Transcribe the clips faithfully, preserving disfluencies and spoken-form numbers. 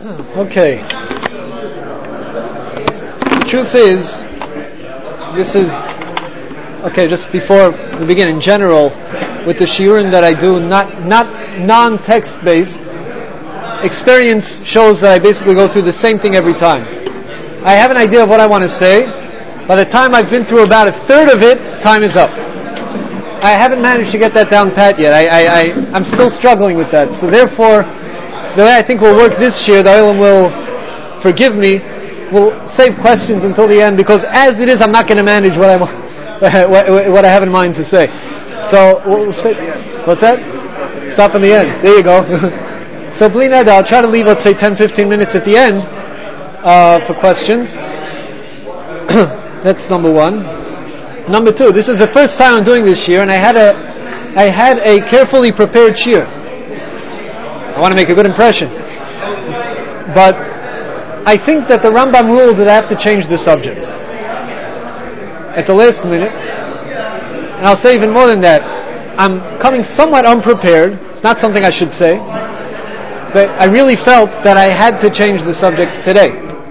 Okay. The truth is, this is, okay, just before we begin, in general, with the shiurim that I do, not not non-text based, experience shows that I basically go through the same thing every time. I have an idea of what I want to say. By the time I've been through about a third of it, time is up. I haven't managed to get that down pat yet. I, I, I, I'm still struggling with that. So therefore, the way I think will work this year, the Olam will forgive me, will save questions until the end, because as it is, I'm not going to manage what I want, what, what I have in mind to say. So, we'll say, what's that? Stop in the end. There you go. So, Bli Neder, I'll try to leave, let's say, ten to fifteen minutes at the end uh, for questions. That's number one. Number two, this is the first time I'm doing this year, and I had a, I had a carefully prepared shiur. I want to make a good impression. But I think that the Rambam ruled that I have to change the subject at the last minute. And I'll say even more than that. I'm coming somewhat unprepared. It's not something I should say. But I really felt that I had to change the subject today.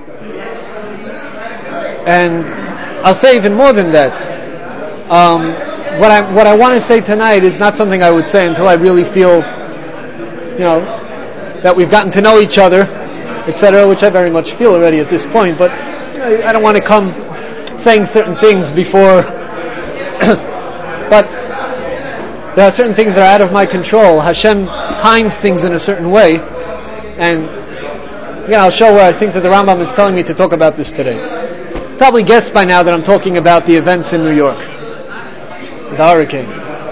And I'll say even more than that. Um, what I what I want to say tonight is not something I would say until I really feel, you know, that we've gotten to know each other, et cetera, which I very much feel already at this point. But you know, I don't want to come saying certain things before. But there are certain things that are out of my control. Hashem times things in a certain way, and again, I'll show where I think that the Rambam is telling me to talk about this today. Probably guessed by now that I'm talking about the events in New York, the hurricane.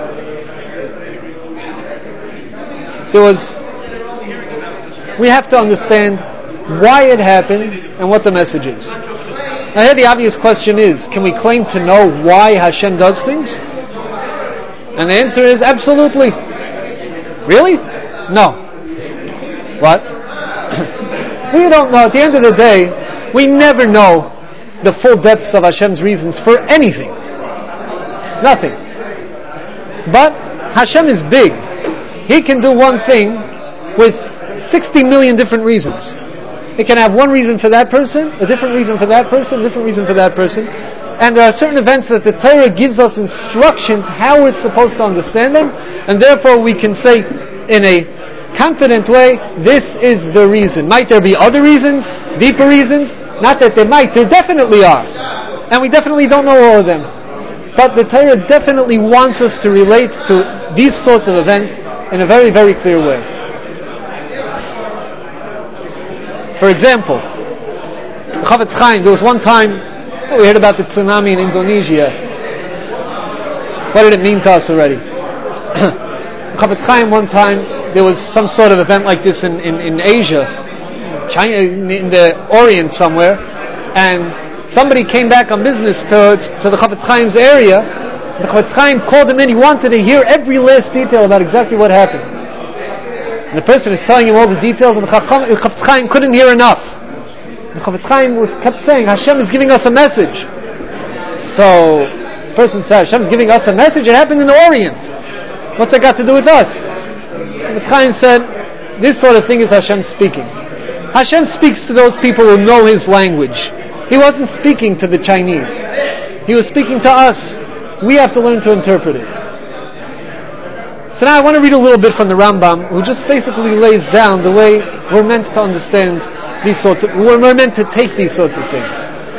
There was. We have to understand why it happened and what the message is. Now here the obvious question is, can we claim to know why Hashem does things? And the answer is absolutely. Really? No. What? We don't know. At the end of the day, we never know the full depths of Hashem's reasons for anything. Nothing. But Hashem is big. He can do one thing with sixty million different reasons. It can have one reason for that person, a different reason for that person, a different reason for that person. And there are certain events that the Torah gives us instructions how we're supposed to understand them, and therefore we can say in a confident way, this is the reason. Might there be other reasons, deeper reasons? Not that there might, there definitely are. And we definitely don't know all of them. But the Torah definitely wants us to relate to these sorts of events in a very, very clear way. For example, Chafetz Chaim, there was one time, oh, we heard about the tsunami in Indonesia. What did it mean to us already? Chafetz Chaim, one time, there was some sort of event like this in, in, in Asia, China, in the Orient somewhere, and somebody came back on business to, to the Chafetz Chaim's area. The Chafetz Chaim called him in, he wanted to hear every last detail about exactly what happened. And the person is telling him all the details, and the Chafetz Chaim couldn't hear enough. The Chafetz Chaim was kept saying, Hashem is giving us a message. So, the person said, Hashem is giving us a message? It happened in the Orient. What's that got to do with us? The Chafetz Chaim said, this sort of thing is Hashem speaking. Hashem speaks to those people who know His language. He wasn't speaking to the Chinese. He was speaking to us. We have to learn to interpret it. So now I want to read a little bit from the Rambam, who just basically lays down the way we're meant to understand these sorts of, we're meant to take these sorts of things.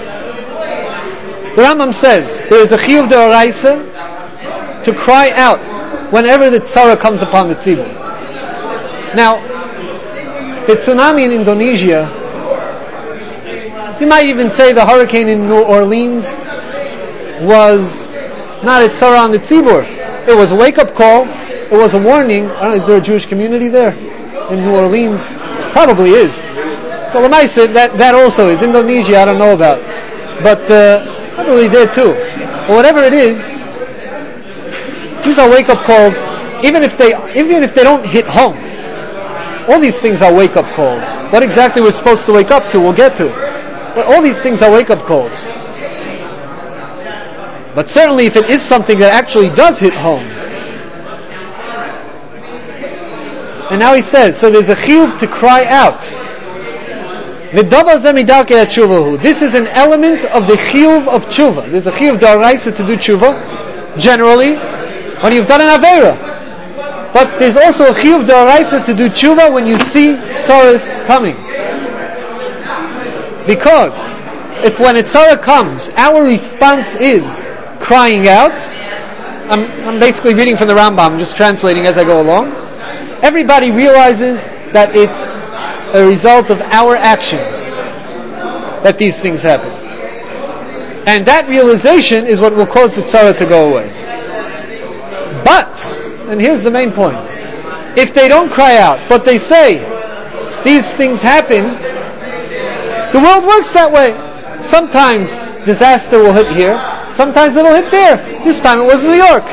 The Rambam says, there is a chiyuv d'oraisa to cry out whenever the tzara comes upon the tzibur. Now, the tsunami in Indonesia, you might even say the hurricane in New Orleans was not a tzara on the tzibur. It was a wake-up call. It was a warning. I don't know, is there a Jewish community there in New Orleans? Probably is. So Lamaisa, that that also is. Indonesia, I don't know about, but uh, probably there too. But whatever it is, these are wake-up calls. Even if they even if they don't hit home, all these things are wake-up calls. What exactly we're supposed to wake up to, we'll get to. But all these things are wake-up calls. But certainly, if it is something that actually does hit home. And now he says, so there's a chiyuv to cry out. This is an element of the chiyuv of tshuva. There's a chiyuv d'oraisa to do tshuva, generally, when you've done an aveira. But there's also a chiyuv d'oraisa to do tshuva when you see tzaras coming. Because if when a tzara comes, our response is crying out, I'm, I'm basically reading from the Rambam, I'm just translating as I go along, everybody realizes that it's a result of our actions that these things happen. And that realization is what will cause the tzara to go away. But, and here's the main point, if they don't cry out, but they say, these things happen, the world works that way. Sometimes disaster will hit here, sometimes it'll hit there. This time it was New York.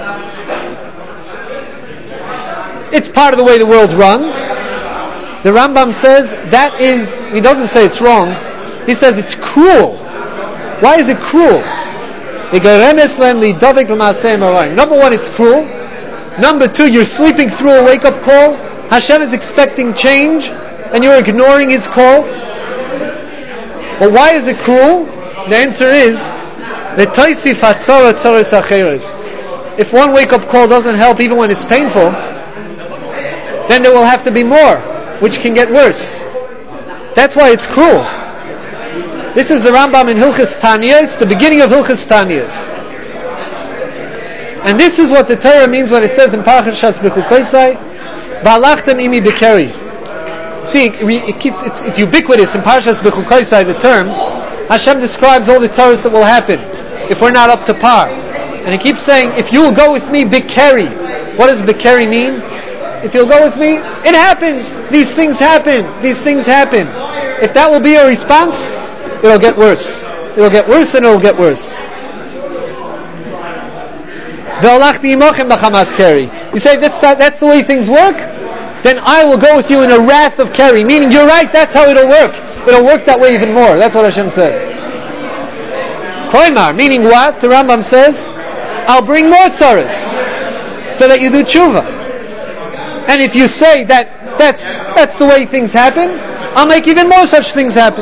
It's part of the way the world runs. The Rambam says that is, he doesn't say it's wrong, he says it's cruel. Why is it cruel? Number one, it's cruel. Number two, you're sleeping through a wake-up call. Hashem is expecting change and you're ignoring his call. But why is it cruel? The answer is, if one wake-up call doesn't help even when it's painful, then there will have to be more, which can get worse. That's why it's cruel. This is the Rambam in Hilchos Taniyos, the beginning of Hilchos Taniyos. And this is what the Torah means when it says in Parashas Bechukosai, V'alachtem imi bekeri. See, it keeps, it's, it's ubiquitous in Parashas Bechukosai, the term. Hashem describes all the tzaras that will happen if we're not up to par. And he keeps saying, if you will go with me, bekeri. What does bekeri mean? If you'll go with me, it happens. These things happen. These things happen. If that will be your response, it'll get worse. It'll get worse and it'll get worse. You say, that's, that, that's the way things work? Then I will go with you in a wrath of Keri. Meaning, you're right, that's how it'll work. It'll work that way even more. That's what Hashem said. Koimar, meaning what? The Rambam says, I'll bring more tzaras so that you do tshuva. And if you say that that's that's the way things happen, I'll make even more such things happen.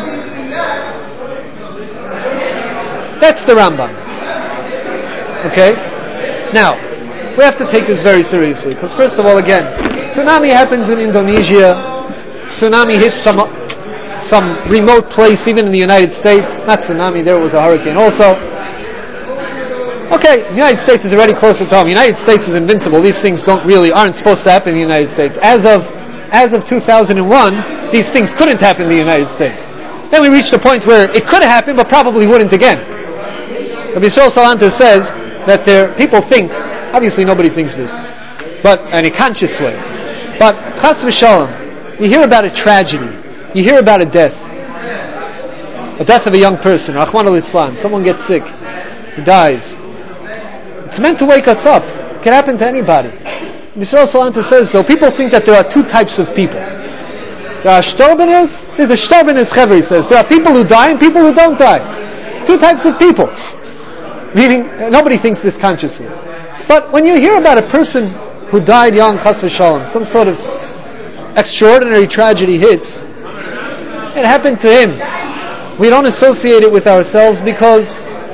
That's the Rambam. Okay? Now, we have to take this very seriously, because first of all, again, tsunami happens in Indonesia, tsunami hits some some remote place, even in the United States. Not tsunami, there was a hurricane also. Okay, the United States is already closer to home. The United States is invincible. These things don't really aren't supposed to happen in the United States. As of as of two thousand one, these things couldn't happen in the United States. Then we reached a point where it could have happened, but probably wouldn't again. Rabbi Yisrael Salanter says that there people think, obviously nobody thinks this, but in a conscious way. But chas v'shalom, you hear about a tragedy, you hear about a death, a death of a young person, Rachmana litzlan, someone gets sick, he dies. It's meant to wake us up. It can happen to anybody. Yisrael Salanter says, though, people think that there are two types of people. There are shtorbenes, there's a shtorbenes chaver, he says. There are people who die and people who don't die. Two types of people. Meaning, nobody thinks this consciously. But when you hear about a person who died young, chas v'shalom, some sort of extraordinary tragedy hits, it happened to him. We don't associate it with ourselves because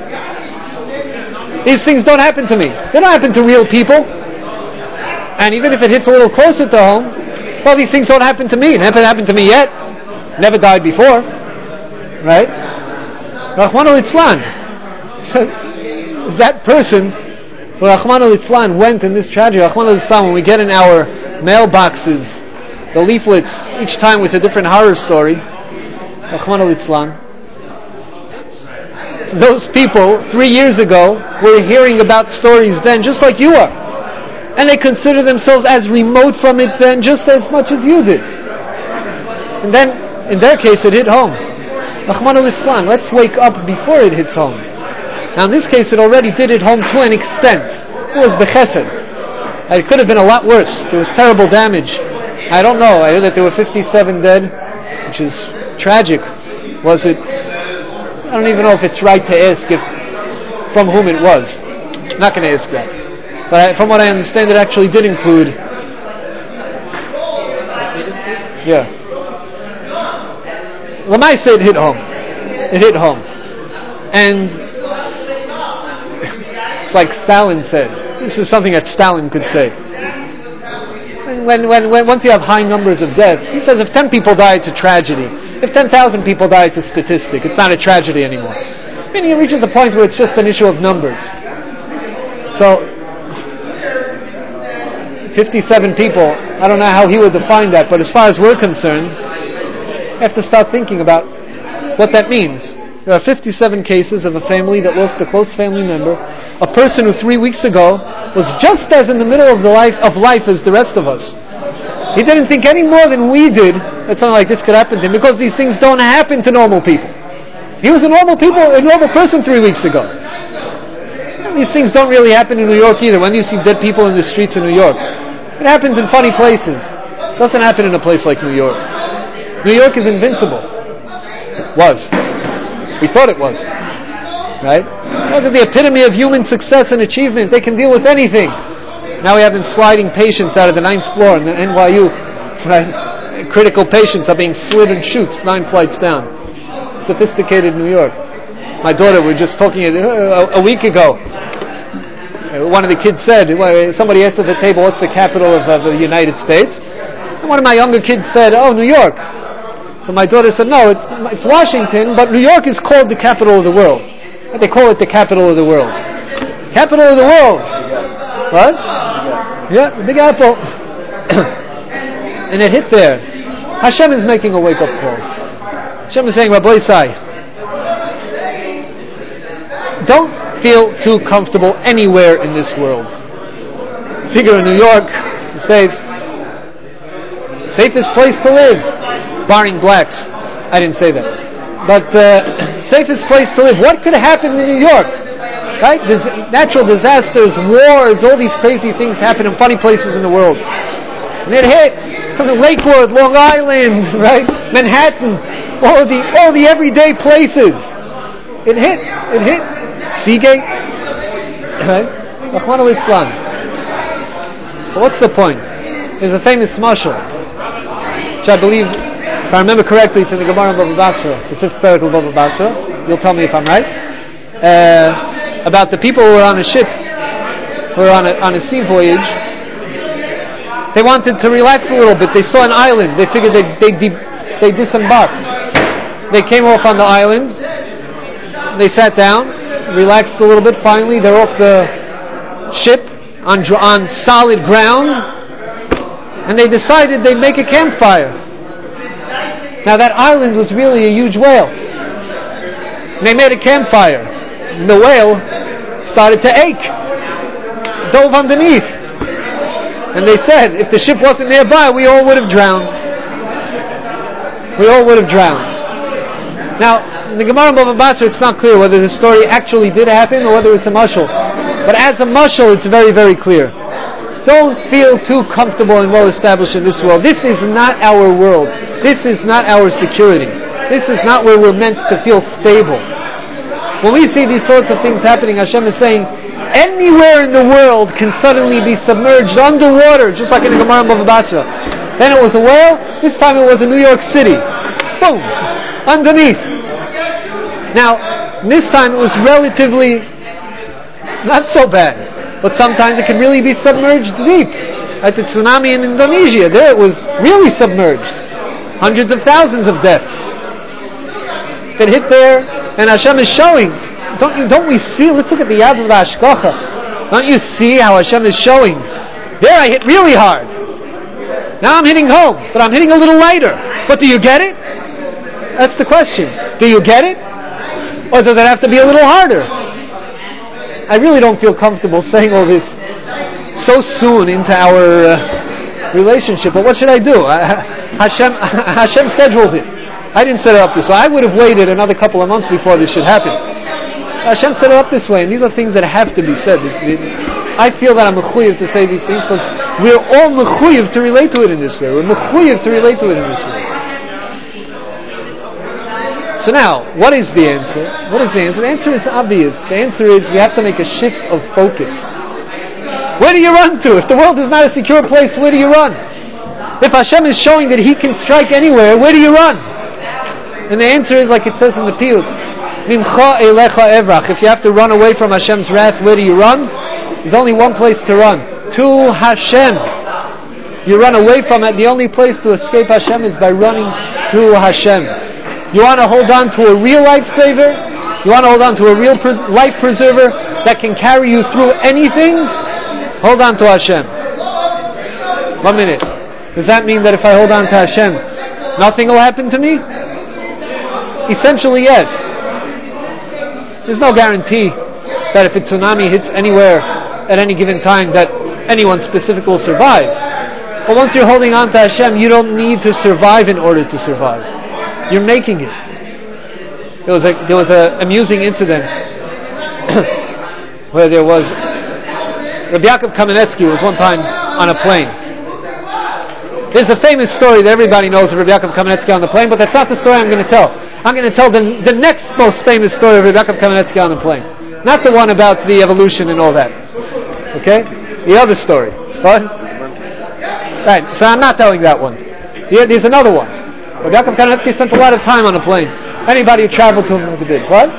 these things don't happen to me. They don't happen to real people. And even if it hits a little closer to home, well, these things don't happen to me. It never happened to me yet. Never died before. Right? Rachmana litzlan. So, that person, Rachmana litzlan, went in this tragedy. Rachmana litzlan, when we get in our mailboxes, the leaflets, each time with a different horror story, Rachmana litzlan, those people, three years ago, were hearing about stories then just like you are. And they consider themselves as remote from it then just as much as you did. And then, in their case, it hit home. Rachmana litzlan, let's wake up before it hits home. Now in this case, it already did hit home to an extent. It was bechesed. It could have been a lot worse. There was terrible damage. I don't know. I heard that there were fifty-seven dead, which is tragic. Was it... I don't even know if it's right to ask if from whom it was. I'm not going to ask that. But I, from what I understand, it actually did include. Yeah. Lamaisa, it hit home. It hit home. And it's like Stalin said. This is something that Stalin could say. When, when, when, once you have high numbers of deaths, he says if ten people die, it's a tragedy. If ten thousand people die, it's a statistic. It's not a tragedy anymore. Meaning it reaches a point where it's just an issue of numbers. So, fifty-seven people, I don't know how he would define that, but as far as we're concerned, you have to start thinking about what that means. There are fifty-seven cases of a family that lost a close family member, a person who three weeks ago was just as in the middle of the life of life as the rest of us. He didn't think any more than we did that something like this could happen to him, because these things don't happen to normal people. He was a normal people, a normal person three weeks ago. And these things don't really happen in New York either. When you see dead people in the streets of New York, it happens in funny places. It doesn't happen in a place like New York. New York is invincible. Was. We thought it was. Right? Look at the epitome of human success and achievement. They can deal with anything. Now we have them sliding patients out of the ninth floor in the N Y U. Right? Critical patients are being slid in chutes nine flights down. Sophisticated New York. My daughter, we were just talking a, a week ago. One of the kids said, somebody asked at the table, what's the capital of, of the United States? And one of my younger kids said, oh, New York. So my daughter said, no, it's, it's Washington, but New York is called the capital of the world. They call it the capital of the world. Capital of the world. What? Yeah, the Big Apple. And it hit there. Hashem is making a wake-up call. Hashem is saying, Rabbi Isai, don't feel too comfortable anywhere in this world. Figure in New York, you say, safest place to live, barring blacks. I didn't say that. But uh, safest place to live. What could happen in New York? Right? Dis- natural disasters, wars, all these crazy things happen in funny places in the world. And it hit. From the Lakewood, Long Island, right? Manhattan, all the all the everyday places. It hit. It hit. Seagate. Right? Rahman al-Islam. So what's the point? There's a famous mashal, which I believe, if I remember correctly, it's in the Gemara of Bava Basra, the fifth parak of Bava Basra. You'll tell me if I'm right. Uh, about the people who were on a ship, who were on a, on a sea voyage. They wanted to relax a little bit. They saw an island. They figured they they de- they disembarked. They came off on the island. They sat down, relaxed a little bit. Finally, they're off the ship on on solid ground, and they decided they'd make a campfire. Now that island was really a huge whale. And they made a campfire. And the whale started to ache, dove underneath. And they said, if the ship wasn't nearby, we all would have drowned. We all would have drowned. Now, in the Gemara of Bava Basra, it's not clear whether the story actually did happen or whether it's a mashal. But as a mashal, it's very, very clear. Don't feel too comfortable and well established in this world. This is not our world. This is not our security. This is not where we're meant to feel stable. When we see these sorts of things happening, Hashem is saying, anywhere in the world can suddenly be submerged underwater, just like in the Gemara of Bava Basra. Then it was a whale, this time it was in New York City. Boom! Underneath. Now, this time it was relatively not so bad. But sometimes it can really be submerged deep. Like the tsunami in Indonesia, there it was really submerged. Hundreds of thousands of deaths. That hit there, and Hashem is showing. Don't you? Don't we see? Let's look at the Yad V'Hashgacha. Don't you see how Hashem is showing? There I hit really hard. Now I'm hitting home, but I'm hitting a little lighter. But do you get it? That's the question. Do you get it? Or does it have to be a little harder? I really don't feel comfortable saying all this so soon into our uh, relationship. But what should I do? I, Hashem, Hashem scheduled it. I didn't set it up this way. I would have waited another couple of months before this should happen. Hashem set it up this way, and these are things that have to be said. This, this, I feel that I'm mechuyev to say these things because we're all mechuyev to relate to it in this way. We're mechuyev to relate to it in this way. So now, what is the answer? What is the answer? The answer is obvious. The answer is we have to make a shift of focus. Where do you run to? If the world is not a secure place, where do you run? If Hashem is showing that He can strike anywhere, where do you run? And the answer is like it says in the Piyut, Mimcha elecha evrach. If you have to run away from Hashem's wrath, where do you run? There's only one place to run. To Hashem. You run away from it. The only place to escape Hashem is by running to Hashem. You want to hold on to a real lifesaver? You want to hold on to a real pres- life preserver that can carry you through anything? Hold on to Hashem. One minute. Does that mean that if I hold on to Hashem, nothing will happen to me? Essentially, yes. There's no guarantee that if a tsunami hits anywhere at any given time that anyone specific will survive. But once you're holding on to Hashem, you don't need to survive in order to survive. You're making it. There was a there was an amusing incident where there was Rabbi Yaakov Kamenetsky was one time on a plane. There's a famous story that everybody knows of Rabbi Yaakov Kamenetsky on the plane, but that's not the story I'm going to tell. I'm going to tell the, the next most famous story of Rabbi Yaakov Kamenetsky on the plane. Not the one about the evolution and all that. Okay? The other story. What? Right, so I'm not telling that one. There's another one. Rabbi Yaakov Kamenetsky spent a lot of time on a plane. Anybody who traveled to him did. What?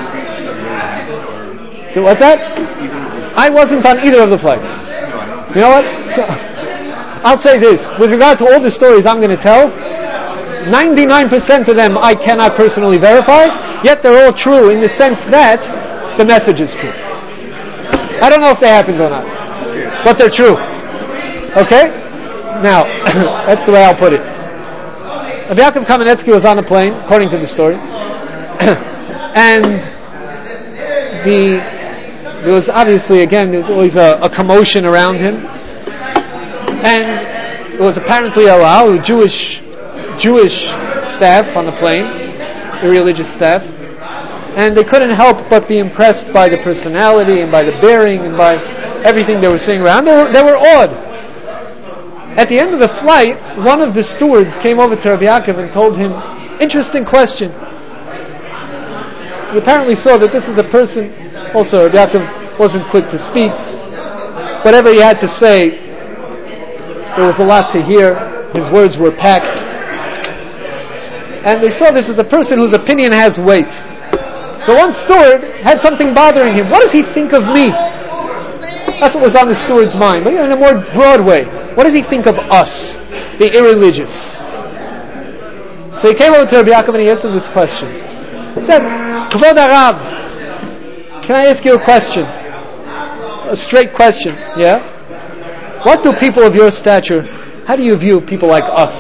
What's that? I wasn't on either of the flights. You know what? I'll say this. With regard to all the stories I'm going to tell, ninety-nine percent of them I cannot personally verify, yet they're all true in the sense that the message is true. I don't know if they happened or not, but they're true. Okay? Now, that's the way I'll put it. Rabbi Yaakov Kamenetsky was on a plane, according to the story, and the there was obviously, again, there's always a, a commotion around him, and there was apparently a lot of Jewish Jewish staff on the plane, the religious staff, and they couldn't help but be impressed by the personality and by the bearing and by everything they were seeing around. They were, they were awed. At the end of the flight, one of the stewards came over to Rabbi Yaakov and told him, interesting question. He apparently saw that this is a person, also Rabbi Yaakov wasn't quick to speak. Whatever he had to say, there was a lot to hear. His words were packed. And they saw this as a person whose opinion has weight. So one steward had something bothering him. What does he think of me? That's what was on the steward's mind. But in a more broad way, what does he think of us, the irreligious? So he came over to Rabbi Yaakov and he asked him this question. He said, Kvod Arab, can I ask you a question? A straight question, yeah? What do people of your stature, how do you view people like us?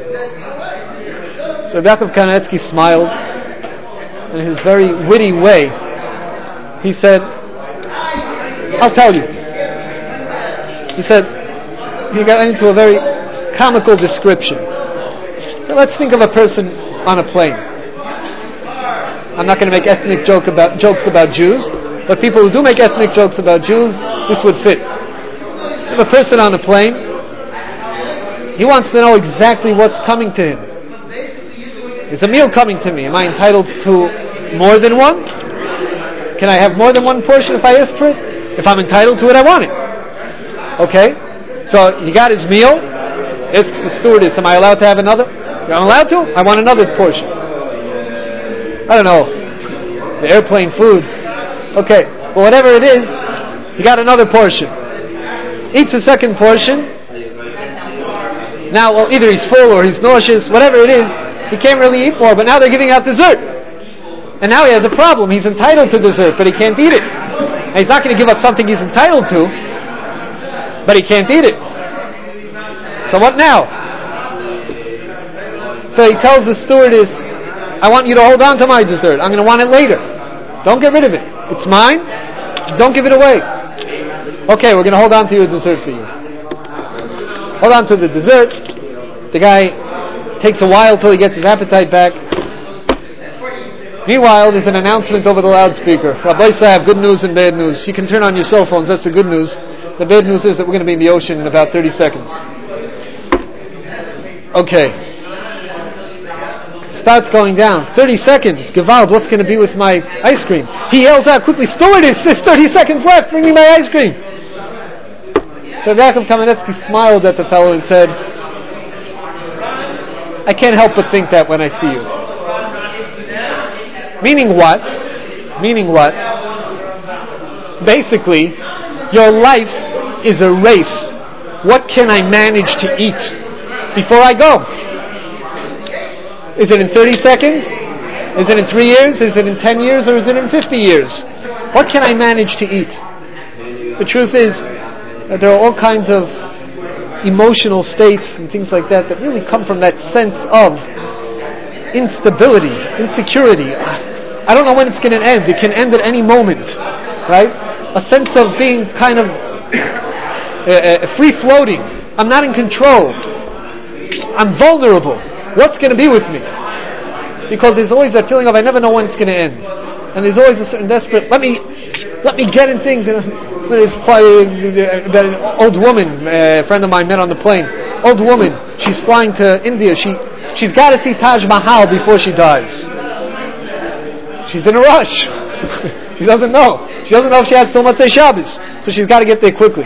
So Rabbi Yaakov Kamenetsky smiled. In his very witty way, he said, I'll tell you. He said, he got into a very comical description. So let's think of a person on a plane. I'm not going to make ethnic joke about, jokes about Jews, but people who do make ethnic jokes about Jews, this would fit. You have a person on a plane, he wants to know exactly what's coming to him. There's a meal coming to me. Am I entitled to more than one? Can I have more than one portion if I ask for it? If I'm entitled to it, I want it. Okay? So he got his meal, asks the stewardess, am I allowed to have another? I'm allowed to? I want another portion. I don't know. The airplane food. Okay. Well, whatever it is, he got another portion. Eats a second portion. Now, well, either he's full or he's nauseous, whatever it is, he can't really eat more, but now they're giving out dessert. And now he has a problem. He's entitled to dessert, but he can't eat it. And he's not going to give up something he's entitled to, but he can't eat it. So what now? So he tells the stewardess, I want you to hold on to my dessert. I'm going to want it later. Don't get rid of it. It's mine. Don't give it away. Okay, we're going to hold on to your dessert for you. Hold on to the dessert. The guy takes a while till he gets his appetite back. Meanwhile, there's an announcement over the loudspeaker. Rabbi Say, I have good news and bad news. You can turn on your cell phones. That's the good news. The bad news is that we're going to be in the ocean in about thirty seconds. Okay. Starts going down. thirty seconds. Gewalt, what's going to be with my ice cream? He yells out quickly, stewardess, there's thirty seconds left. Bring me my ice cream. So Yaakov Kamenetsky smiled at the fellow and said, I can't help but think that when I see you. Meaning what? Meaning what? Basically, your life is a race. What can I manage to eat before I go? Is it in thirty seconds? Is it in three years? Is it in ten years? Or is it in fifty years? What can I manage to eat? The truth is that there are all kinds of emotional states and things like that that really come from that sense of instability, insecurity. I don't know when it's going to end. It can end at any moment, right? A sense of being kind of uh, free-floating. I'm not in control. I'm vulnerable. What's going to be with me? Because there's always that feeling of I never know when it's going to end. And there's always a certain desperate, let me let me get in things. You know, there's probably that old woman, a friend of mine met on the plane. Old woman, she's flying to India. She, she's got to see Taj Mahal before she dies. She's in a rush. She doesn't know. She doesn't know if she has still Motzei Shabbos. So she's got to get there quickly.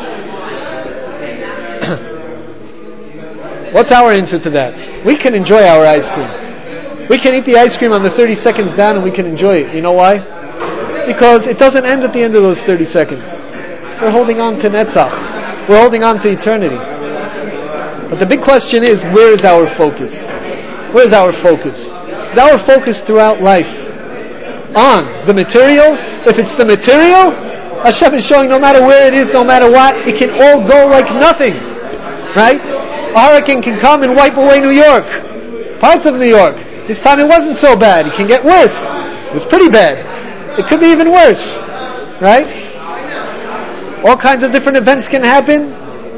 What's our answer to that? We can enjoy our ice cream. We can eat the ice cream on the thirty seconds down and we can enjoy it. You know why? Because it doesn't end at the end of those thirty seconds. We're holding on to Netzach. We're holding on to eternity. But the big question is, where is our focus? Where is our focus? Is our focus throughout life on the material? If it's the material, Hashem is showing no matter where it is, no matter what, it can all go like nothing. Right? A hurricane can come and wipe away New York. Parts of New York. This time it wasn't so bad. It can get worse. It was pretty bad. It could be even worse. Right? All kinds of different events can happen.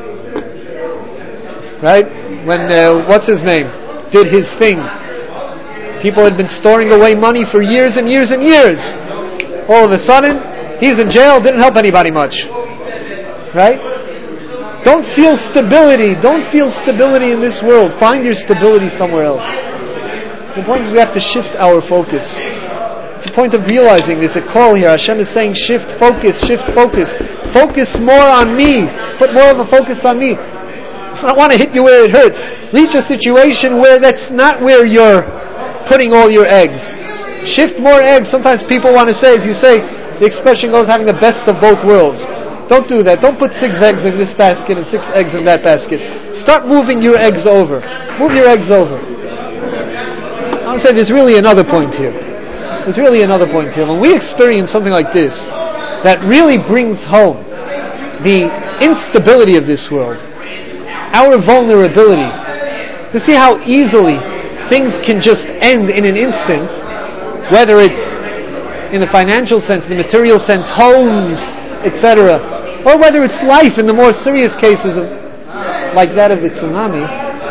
Right? When, uh, what's his name, did his thing. People had been storing away money for years and years and years. All of a sudden, he's in jail, didn't help anybody much. Right? Don't feel stability. Don't feel stability in this world. Find your stability somewhere else. The point is we have to shift our focus. It's the point of realizing there's a call here. Hashem is saying shift focus, shift focus. Focus more on me. Put more of a focus on me. I don't want to hit you where it hurts. Reach a situation where that's not where you're putting all your eggs. Shift more eggs. Sometimes people want to say, as you say, the expression goes having the best of both worlds. Don't do that. Don't put six eggs in this basket and six eggs in that basket. Start moving your eggs over. Move your eggs over. I want to say there's really another point here. There's really another point here. When we experience something like this, that really brings home the instability of this world, our vulnerability, to see how easily things can just end in an instant, whether it's in the financial sense, the material sense, homes, et cetera, or whether it's life in the more serious cases of, like that of the tsunami.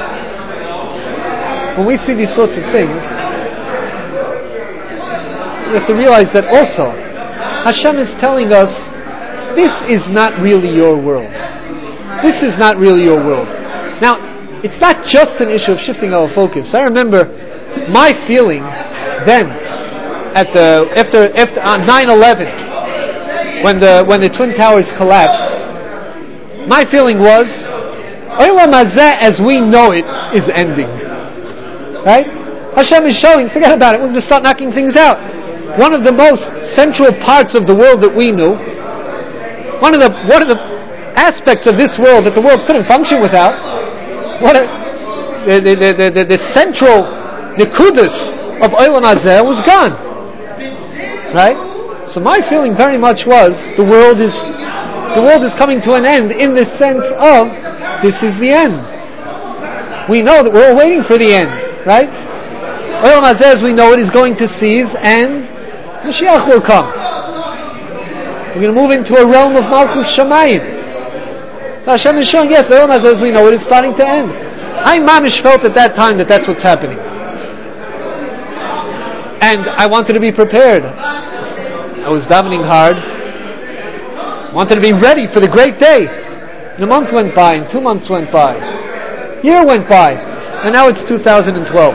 When we see these sorts of things, we have to realize that also Hashem is telling us this is not really your world. This is not really your world. Now, it's not just an issue of shifting our focus. I remember my feeling then at the after after on nine eleven. When the when the Twin Towers collapsed, my feeling was, Olam Hazeh as we know it is ending. Right? Hashem is showing, forget about it, we're going to start knocking things out. One of the most central parts of the world that we knew, one of the one of the aspects of this world that the world couldn't function without, what a, the, the, the, the, the central, the kudus of Olam Hazeh was gone. Right? So my feeling very much was the world is the world is coming to an end in the sense of this is the end. We know that we're all waiting for the end, right? Olam Hazeh as we know it is going to cease and Mashiach will come. We're going to move into a realm of Malchus Shamayim. So Hashem is showing, yes, Olam Hazeh as we know it is starting to end. I mamish felt at that time that that's what's happening. And I wanted to be prepared. I was davening hard. Wanted to be ready for the great day. And a month went by, and two months went by. A year went by, and now it's two thousand twelve.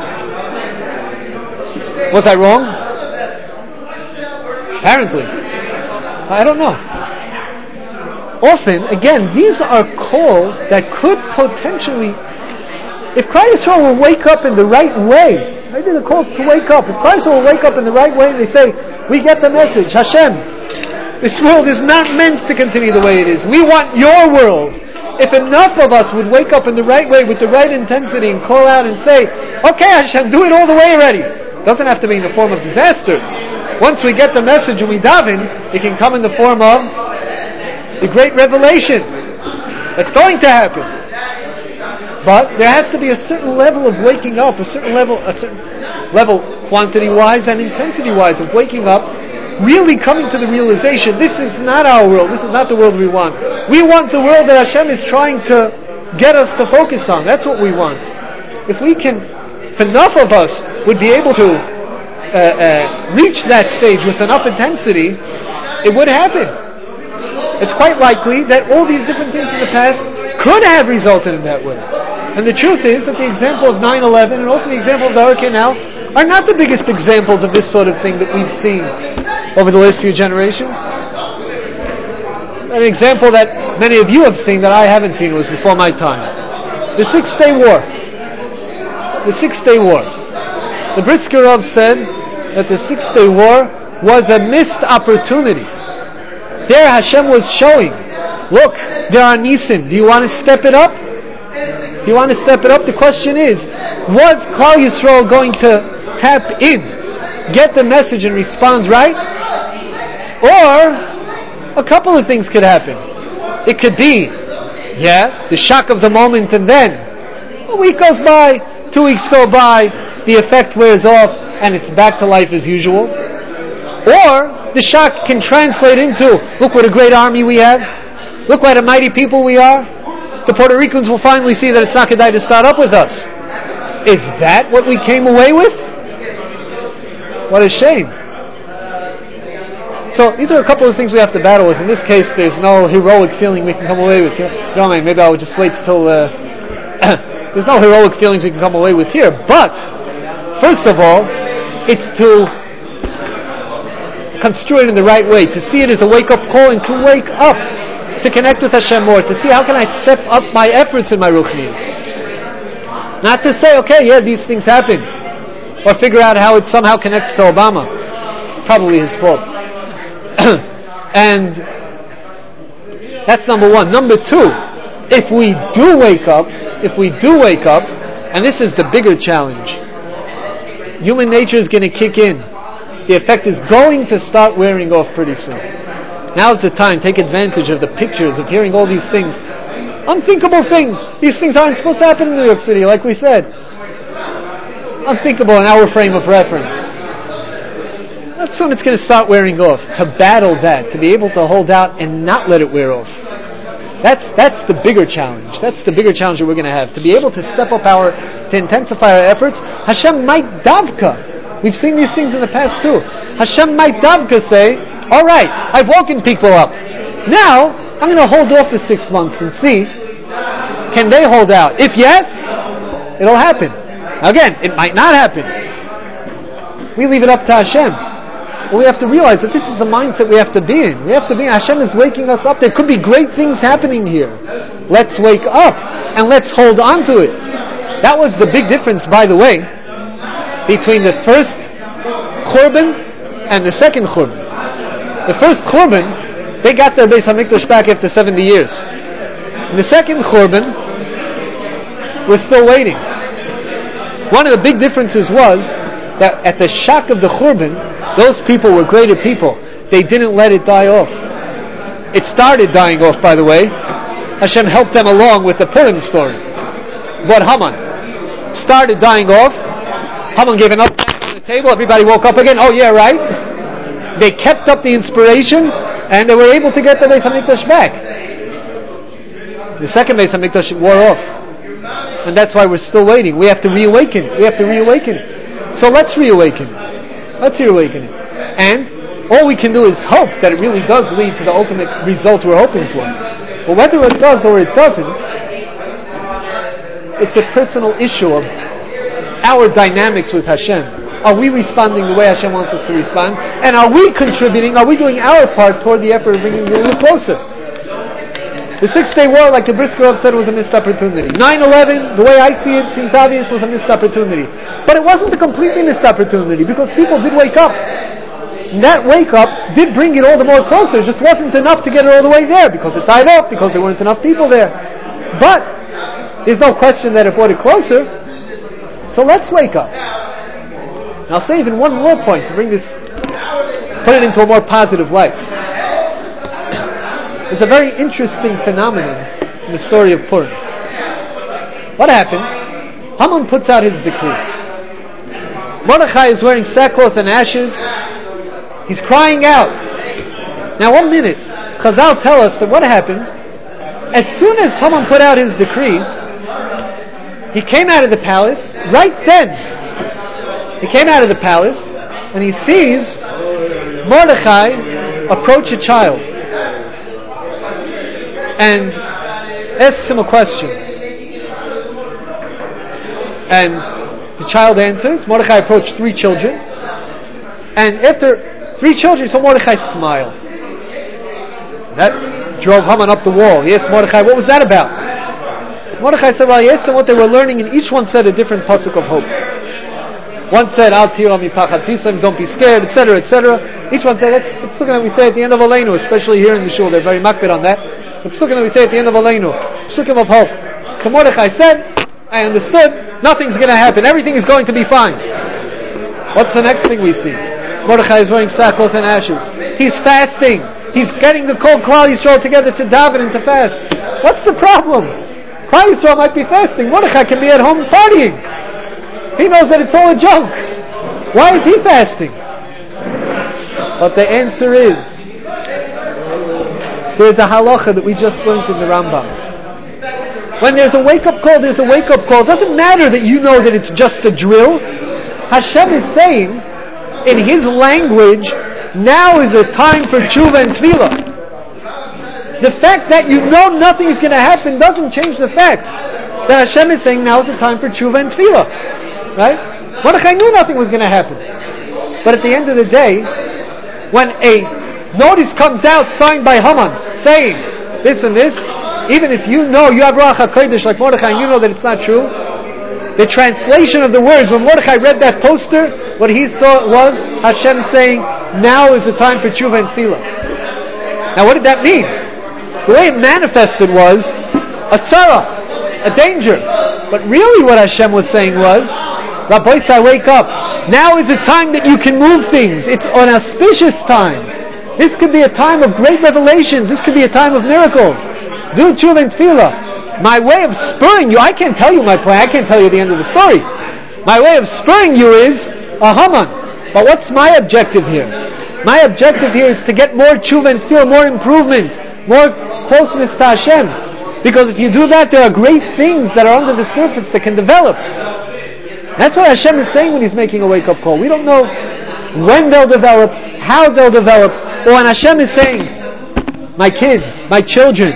Was I wrong? Apparently. I don't know. Often, again, these are calls that could potentially, if Klal Yisrael will wake up in the right way, Maybe the call to wake up. If Klaisel will wake up in the right way and they say, we get the message, Hashem, this world is not meant to continue the way it is. We want your world. If enough of us would wake up in the right way with the right intensity and call out and say, okay Hashem, do it all the way already. It doesn't have to be in the form of disasters. Once we get the message and we daven, it can come in the form of the great revelation. That's going to happen. But there has to be a certain level of waking up, a certain level, a certain level quantity-wise and intensity-wise of waking up, really coming to the realization, this is not our world, this is not the world we want. We want the world that Hashem is trying to get us to focus on. That's what we want. If we can, if enough of us would be able to uh, uh, reach that stage with enough intensity, it would happen. It's quite likely that all these different things in the past could have resulted in that way. And the truth is that the example of nine eleven and also the example of the hurricane now are not the biggest examples of this sort of thing that we've seen over the last few generations. An example that many of you have seen that I haven't seen was before my time. The Six-Day War. The Six-Day War. The Brisker Rav said that the Six-Day War was a missed opportunity. There Hashem was showing, look, there are Nisim. Do you want to step it up? Do you want to step it up? The question is, was Klal Yisrael going to tap in, get the message and respond right? Or a couple of things could happen. It could be, yeah, the shock of the moment, and then a week goes by, two weeks go by, the effect wears off, and it's back to life as usual. Or the shock can translate into, look what a great army we have, look what a mighty people we are. The Puerto Ricans will finally see that it's not Kedai to start up with us. Is that what we came away with? What a shame. So these are a couple of things we have to battle with. In this case, there's no heroic feeling we can come away with here. You know, maybe I would just wait till... Uh, there's no heroic feelings we can come away with here. But, first of all, it's to construe it in the right way, to see it as a wake-up call and to wake up, to connect with Hashem more, to see how can I step up my efforts in my ruchnius. Not to say, okay, yeah, these things happen, or figure out how it somehow connects to Obama. It's probably his fault. And that's number one. Number two, if we do wake up, if we do wake up, and this is the bigger challenge, human nature is going to kick in. The effect is going to start wearing off pretty soon. Now's the time. Take advantage of the pictures, of hearing all these things. Unthinkable things. These things aren't supposed to happen in New York City, like we said. Unthinkable in our frame of reference. Not soon it's going to start wearing off. To battle that, to be able to hold out and not let it wear off. That's that's the bigger challenge. That's the bigger challenge that we're going to have. To be able to step up our, to intensify our efforts. Hashem might davka. We've seen these things in the past too. Hashem might davka say, all right, I've woken people up. Now, I'm going to hold off for six months and see, can they hold out? If yes, it'll happen. Again, it might not happen. We leave it up to Hashem. But we have to realize that this is the mindset we have to be in. We have to be in. Hashem is waking us up. There could be great things happening here. Let's wake up and let's hold on to it. That was the big difference, by the way, between the first Churban and the second Churban. The first Churban, they got their Beis HaMikdash back after seventy years. In the second Churban, we're still waiting. One of the big differences was that at the shock of the Churban, those people were greater people. They didn't let it die off. It started dying off, by the way. Hashem helped them along with the Purim story. But Haman started dying off. Haman gave an up on the table. Everybody woke up again. Oh yeah, right. They kept up the inspiration, and they were able to get the Beis HaMikdash back. The second Beis HaMikdash wore off, and that's why we're still waiting. We have to reawaken. We have to reawaken. So let's reawaken. Let's reawaken it. And all we can do is hope that it really does lead to the ultimate result we're hoping for. But whether it does or it doesn't, it's a personal issue of our dynamics with Hashem. Are we responding the way Hashem wants us to respond? And are we contributing, are we doing our part toward the effort of bringing you a little closer? The Six-Day War, like the Brisker Rav said, was a missed opportunity. nine eleven, the way I see it, seems obvious, was a missed opportunity. But it wasn't a completely missed opportunity, because people did wake up. And that wake up did bring it all the more closer. It just wasn't enough to get it all the way there, because it died off, because there weren't enough people there. But there's no question that it brought it closer. So let's wake up. And I'll say even one more point to bring this, put it into a more positive light. There's a very interesting phenomenon in the story of Purim. What happens? Haman puts out his decree. Mordechai is wearing sackcloth and ashes. He's crying out. Now, one minute. Chazal tell us that what happened? As soon as Haman put out his decree, he came out of the palace. Right then, he came out of the palace and he sees Mordechai approach a child and asks him a question. And the child answers. Mordechai approached three children. And after three children, he saw Mordechai smile. That drove Haman up the wall. He asked Mordechai, what was that about? Mordechai said, well, he asked them what they were learning, and each one said a different pasuk of hope. One said, Al tira mipachat pisam, don't be scared, et cetera, et cetera. Each one said, that's the pasuk that we say at the end of Aleinu, especially here in the shul. They're very makbid on that. The pasuk that we say at the end of Aleinu, pasukim of hope. So Mordechai said, I understood, nothing's going to happen. Everything is going to be fine. What's the next thing we see? Mordechai is wearing sackcloth and ashes. He's fasting. He's getting the Kol Klal Yisrael together to daven and to fast. What's the problem? Klal Yisrael might be fasting. Mordechai can be at home partying. He knows that it's all a joke. Why is he fasting? But the answer is, there's a halacha that we just learned in the Rambam. When there's a wake-up call, there's a wake-up call. It doesn't matter that you know that it's just a drill. Hashem is saying, in His language, now is a time for tshuva and tefillah. The fact that you know nothing is going to happen doesn't change the fact that Hashem is saying now is a time for tshuva and tefillah. Right? Mordechai knew nothing was going to happen. But at the end of the day, when a notice comes out signed by Haman saying this and this, even if you know you have Ruach HaKodesh like Mordechai and you know that it's not true, the translation of the words, when Mordechai read that poster, what he saw was Hashem saying, now is the time for tshuva and tefillah. Now what did that mean? The way it manifested was a tzara, a danger. But really what Hashem was saying was, Rabbi Isai, wake up. Now is the time that you can move things. It's an auspicious time. This could be a time of great revelations. This could be a time of miracles. Do tshuva and tefillah. My way of spurring you, I can't tell you my plan, I can't tell you the end of the story. My way of spurring you is a Haman. But what's my objective here? My objective here is to get more tshuva and tefillah, more improvement, more closeness to Hashem. Because if you do that, there are great things that are under the surface that can develop. That's what Hashem is saying when He's making a wake-up call. We don't know when they'll develop, how they'll develop, or when Hashem is saying, my kids, my children,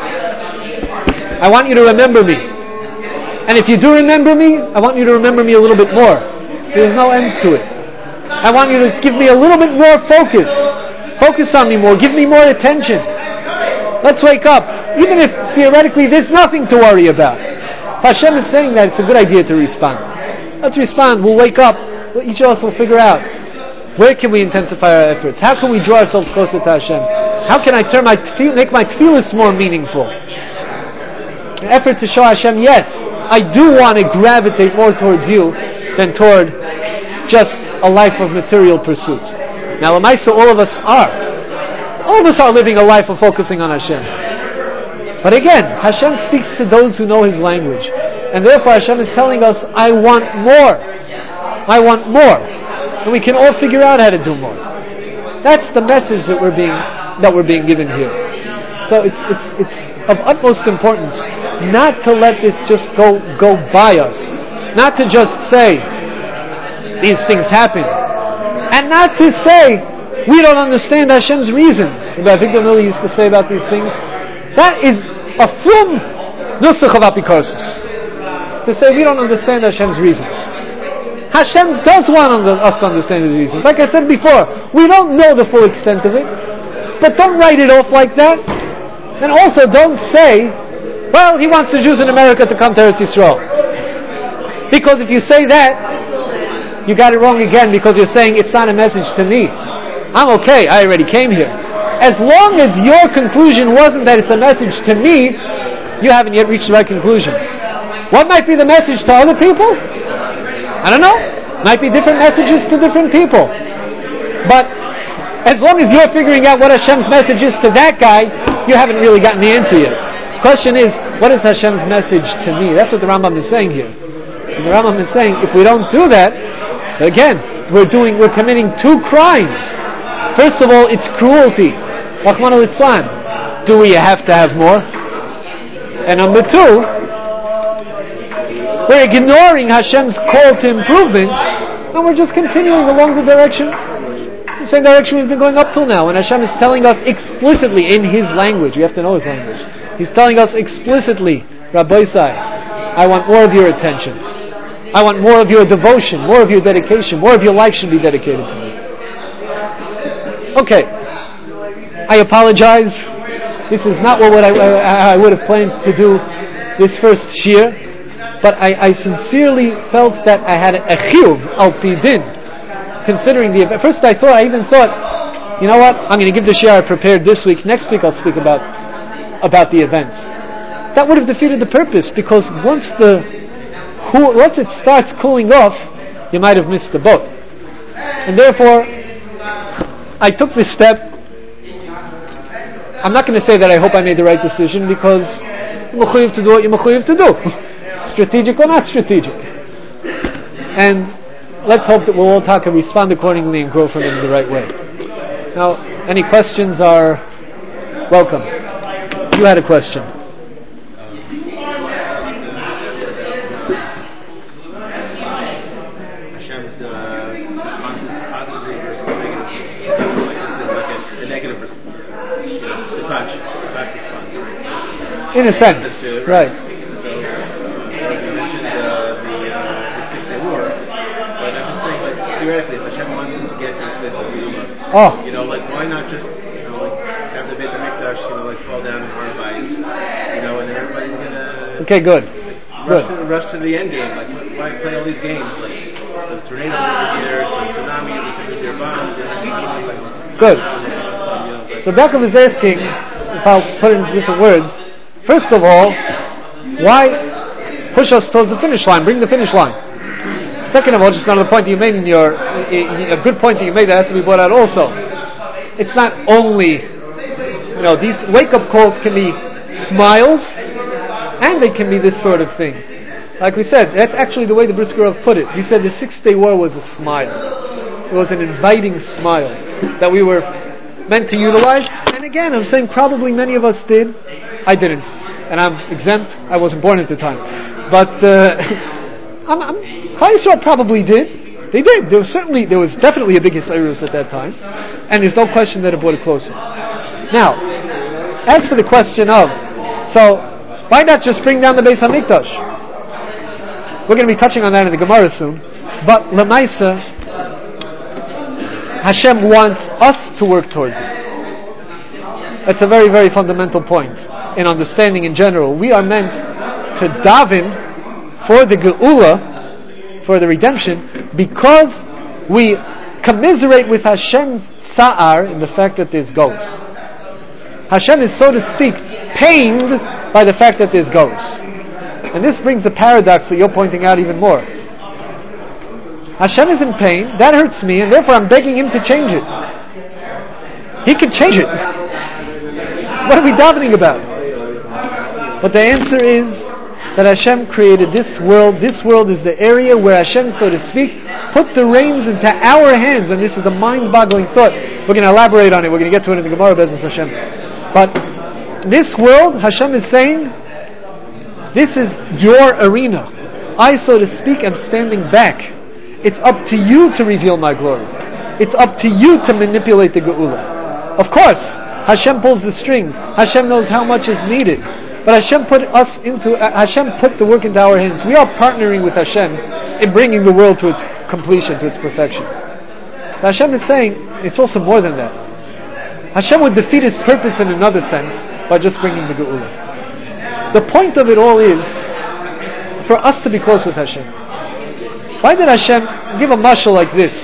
I want you to remember me. And if you do remember me, I want you to remember me a little bit more. There's no end to it. I want you to give me a little bit more focus. Focus on me more. Give me more attention. Let's wake up. Even if theoretically there's nothing to worry about. Hashem is saying that it's a good idea to respond. Let's respond. We'll wake up. Each of us will figure out where can we intensify our efforts. How can we draw ourselves closer to Hashem? How can I turn my tefillah, make my tefillahs more meaningful? An effort to show Hashem, yes, I do want to gravitate more towards you than toward just a life of material pursuit. Now, Lamaisa, all of us are. All of us are living a life of focusing on Hashem. But again, Hashem speaks to those who know His language. And therefore Hashem is telling us, I want more. I want more. And we can all figure out how to do more. That's the message that we're being that we're being given here. So it's it's it's of utmost importance not to let this just go go by us. Not to just say these things happen. And not to say we don't understand Hashem's reasons. I think the Miller used to say about these things. That is a frum nusach of apikosis. To say we don't understand Hashem's reasons. Hashem does want us to understand His reasons. Like I said before, we don't know the full extent of it. But don't write it off like that. then also don't say, well, he wants the Jews in America to come to Eretz Yisrael. Because if you say that, you got it wrong again, because you're saying it's not a message to me. I'm okay, I already came here. As long as your conclusion wasn't that it's a message to me, you haven't yet reached the right conclusion. What might be the message to other people? I don't know. Might be different messages to different people. But as long as you're figuring out what Hashem's message is to that guy, you haven't really gotten the answer yet. The question is, what is Hashem's message to me? That's what the Rambam is saying here. And the Rambam is saying, if we don't do that, so again, we're doing, we're committing two crimes. First of all, it's cruelty. Rachmana litzlan. Do we have to have more? And number two, we're ignoring Hashem's call to improvement, and we're just continuing along the direction, the same direction we've been going up till now. And Hashem is telling us explicitly in His language. We have to know His language. He's telling us explicitly, Rabbi Isai, I want more of your attention. I want more of your devotion, more of your dedication, more of your life should be dedicated to me. Okay, I apologize. This is not what I, I, I would have planned to do this first year, but I, I sincerely felt that I had a chiyuv al pi din, considering the event. First I thought, I even thought, you know what, I'm going to give the share I prepared this week. Next week I'll speak about about the events. That would have defeated the purpose, because once the once it starts cooling off, you might have missed the boat. And therefore, I took this step. I'm not going to say that I hope I made the right decision, because you're mechuyev to do what you're mechuyev to do. Strategic or not strategic. And let's hope that we'll all talk and respond accordingly and grow from it in the right way. Now, any questions are welcome. You had a question. Hashem's uh, responses positively versus negative. Like this is like a, a negative response. You know, the touch, the touch response. Right? In a sense, uh, right. So, uh, you mentioned uh, the, uh, the Six-Day War, but I'm just saying, like, theoretically, if Hashem wants us to get to this place of Geula, oh. you know, like, why not just, you know, like, have the Beit HaMikdash, you know, like, fall down in Harvais, you know, and then everybody's gonna... Okay, good. Rush Good. to, rush to the end game. Like, why play all these games? Like, some tornadoes over here, some tsunamis, some nuclear bombs, and then, like, good. You know, So Yaakov is asking, if I'll put it in different words, first of all, why push us towards the finish line? Bring the finish line. Second of all, just another point you made in your, a good point that you made that has to be brought out also. It's not only, you know, these wake-up calls can be smiles, and they can be this sort of thing. Like we said, that's actually the way the Brisker Rav put it. He said the Six-Day War was a smile. It was an inviting smile that we were meant to utilize. And again, I'm saying probably many of us did. I didn't. And I'm exempt. I wasn't born at the time. But uh, I'm, I'm, Klal Yisrael probably did. They did. There was certainly, there was definitely a big Yisraelus at that time. And there's no question that it brought it closer. Now, as for the question of, so, why not just bring down the Beis HaMikdash? We're going to be touching on that in the Gemara soon. But Lamaisa, Hashem wants us to work towards it. That's a very, very fundamental point in understanding in general. We are meant to daven for the Geula, for the redemption, because we commiserate with Hashem's tsa'ar in the fact that there's ghosts. Hashem is, so to speak, pained by the fact that there's ghosts. And this brings the paradox that you're pointing out even more. Hashem is in pain, that hurts me, and therefore I'm begging Him to change it. He can change it. What are we davening about? But the answer is that Hashem created this world. This world is the area where Hashem, so to speak, put the reins into our hands, and this is a mind-boggling thought. We're going to elaborate on it. We're going to get to it in the Gemara, Be'ezus Hashem. But this world, Hashem is saying, this is your arena. I, so to speak, am standing back. It's up to you to reveal my glory. It's up to you to manipulate the Geula. Of course, Hashem pulls the strings. Hashem knows how much is needed. But Hashem put us into, uh, Hashem put the work into our hands. We are partnering with Hashem in bringing the world to its completion, to its perfection. But Hashem is saying, it's also more than that. Hashem would defeat His purpose in another sense by just bringing the Geula. The point of it all is for us to be close with Hashem. Why did Hashem give a mashal like this?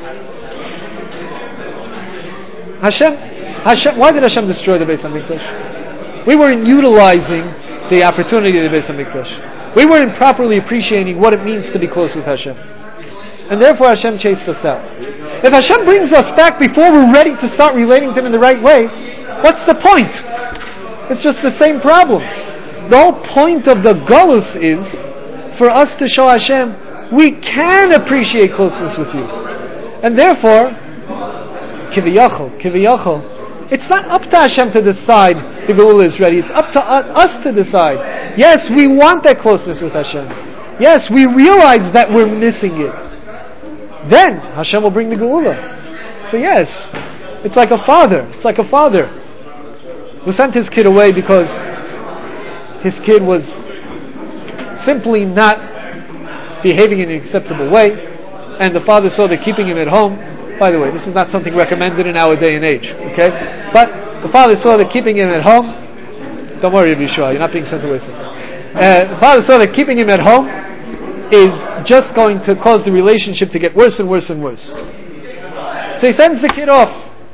Hashem, Hashem. Why did Hashem destroy the Beis Hamikdash? We weren't utilizing the opportunity of the Beis Hamikdash. We weren't properly appreciating what it means to be close with Hashem. And therefore Hashem chased us out. If Hashem brings us back before we're ready to start relating to Him in the right way, what's the point? It's just the same problem. The whole point of the Galus is for us to show Hashem, we can appreciate closeness with you. And therefore, Kiviyachol, Kiviyachol, it's not up to Hashem to decide the Geula is ready. It's up to us to decide. Yes, we want that closeness with Hashem. Yes, we realize that we're missing it. Then Hashem will bring the Geula. So yes, it's like a father. It's like a father who sent his kid away because his kid was simply not behaving in an acceptable way, and the father saw that keeping him at home. By the way, this is not something recommended in our day and age, okay? But the father saw that keeping him at home, don't worry, Yeshua, you're not being sent away. Uh, the father saw that keeping him at home is just going to cause the relationship to get worse and worse and worse. So he sends the kid off.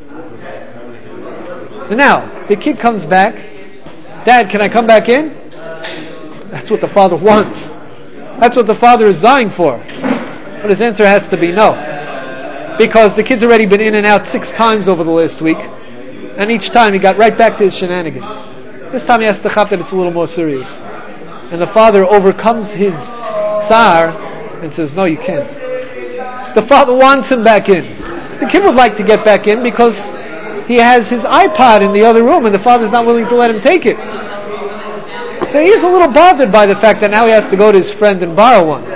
And now, the kid comes back. Dad, can I come back in? That's what the father wants. That's what the father is dying for. But his answer has to be no. Because the kid's already been in and out six times over the last week, and each time he got right back to his shenanigans. This time he has to chap that it's a little more serious. And the father overcomes his tsar and says, no, you can't. The father wants him back in. The kid would like to get back in because he has his iPod in the other room and the father's not willing to let him take it. So he's a little bothered by the fact that now he has to go to his friend and borrow one.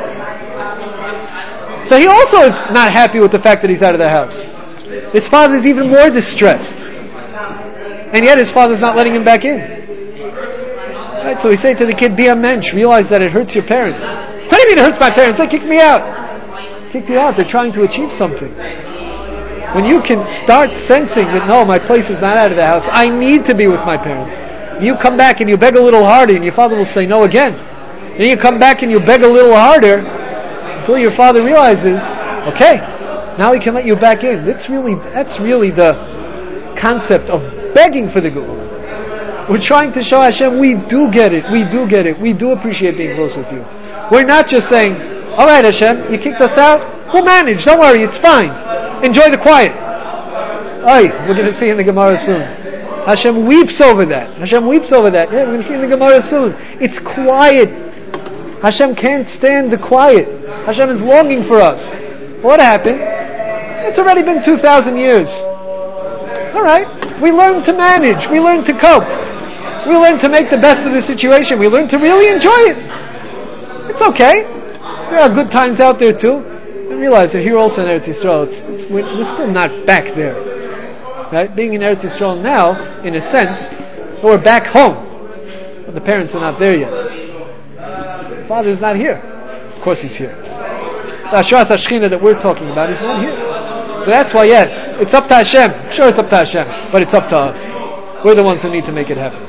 So he also is not happy with the fact that he's out of the house. His father is even more distressed. And yet his father's not letting him back in. Right, so we say to the kid, be a mensch, realize that it hurts your parents. What do you mean it hurts my parents? They kicked me out. Kicked you out, they're trying to achieve something. When you can start sensing that no, my place is not out of the house, I need to be with my parents. You come back and you beg a little harder and your father will say no again. Then you come back and you beg a little harder until your father realizes, okay, now he can let you back in. That's really, that's really the concept of begging for the Geula. We're trying to show Hashem we do get it, we do get it, we do appreciate being close with you. We're not just saying, alright Hashem, you kicked us out, we'll manage, don't worry, it's fine. Enjoy the quiet. Oy, we're going to see in the Gemara soon. Hashem weeps over that. Hashem weeps over that. Yeah, we're going to see in the Gemara soon. It's quiet. Hashem can't stand the quiet. Hashem is longing for us. What happened? It's already been two thousand years. Alright, we learn to manage. We learn to cope. We learn to make the best of the situation. We learn to really enjoy it. It's okay. There are good times out there too. And realize that here also in Eretz Yisrael, it's, it's, we're, we're still not back there. Right? Being in Eretz Yisrael now, in a sense, we're back home. But the parents are not there yet. The father's not here. Of course he's here. The Ashras HaShechina that we're talking about is not here. So that's why, yes, it's up to Hashem. Sure, it's up to Hashem. But it's up to us. We're the ones who need to make it happen.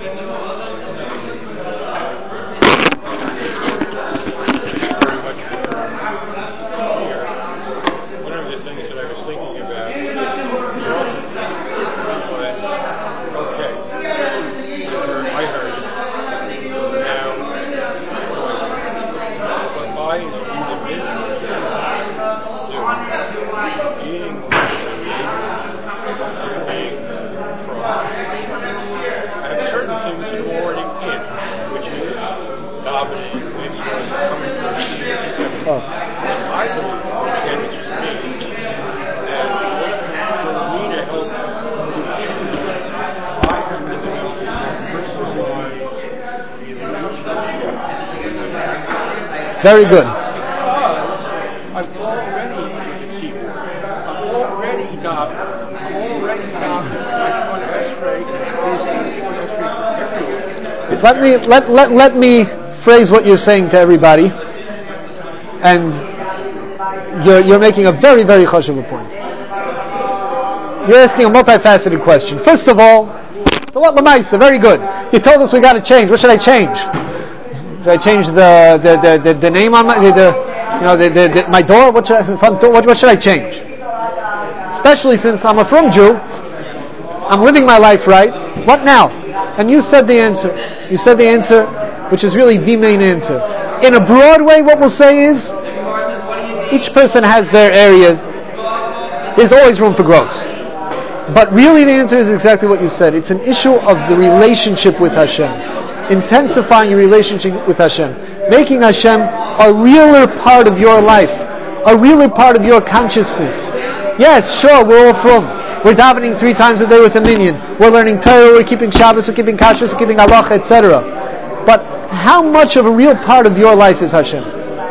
Very good. I'm already with the keyboard. I'm already not. I'm already not. Let me let let let me phrase what you're saying to everybody, and you're you're making a very very chashuv point. You're asking a multifaceted question. First of all, So what lamaisa? Very good. You told us we got to change. What should I change? Should I change the the, the, the, the name on my the, the you know the, the, the, my door? What should I, what, what should I change? Especially since I'm a frum Jew, I'm living my life right. What now? And you said the answer. You said the answer, which is really the main answer. In a broad way, what we'll say is, each person has their area. There's always room for growth. But really the answer is exactly what you said. It's an issue of the relationship with Hashem. Intensifying your relationship with Hashem. Making Hashem a realer part of your life. A realer part of your consciousness. Yes, sure, we're all from. We're davening three times a day with a minyan. We're learning Torah, we're keeping Shabbos, we're keeping Kashrus, we're keeping halacha, et cetera. But how much of a real part of your life is Hashem?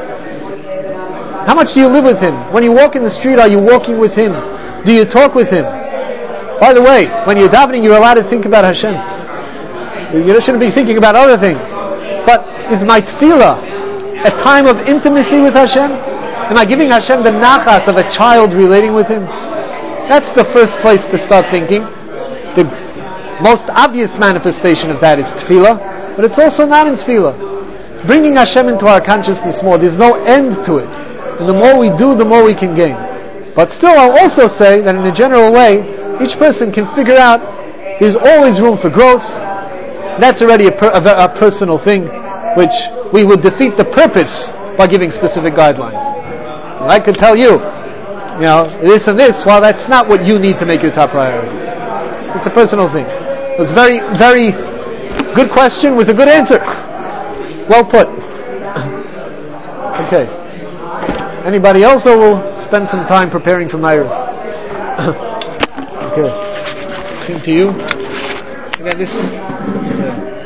How much do you live with Him? When you walk in the street, are you walking with Him? Do you talk with Him? By the way, when you're davening, you're allowed to think about Hashem. You shouldn't be thinking about other things. But is my tefillah a time of intimacy with Hashem? Am I giving Hashem the nachas of a child relating with Him? That's the first place to start thinking. The most obvious manifestation of that is tefillah, but it's also not in tefillah. It's bringing Hashem into our consciousness more. There's no end to it. And the more we do, the more we can gain. But still, I'll also say that in a general way, each person can figure out there's always room for growth. That's already a, per, a, a personal thing, which we would defeat the purpose by giving specific guidelines. And I could tell you, you know, this and this, well, that's not what you need to make your top priority. It's a personal thing. It's a very, very good question with a good answer. Well put. Okay. Anybody else, or we'll spend some time preparing for Ma'ariv? Okay. To you. Again, this. Yeah.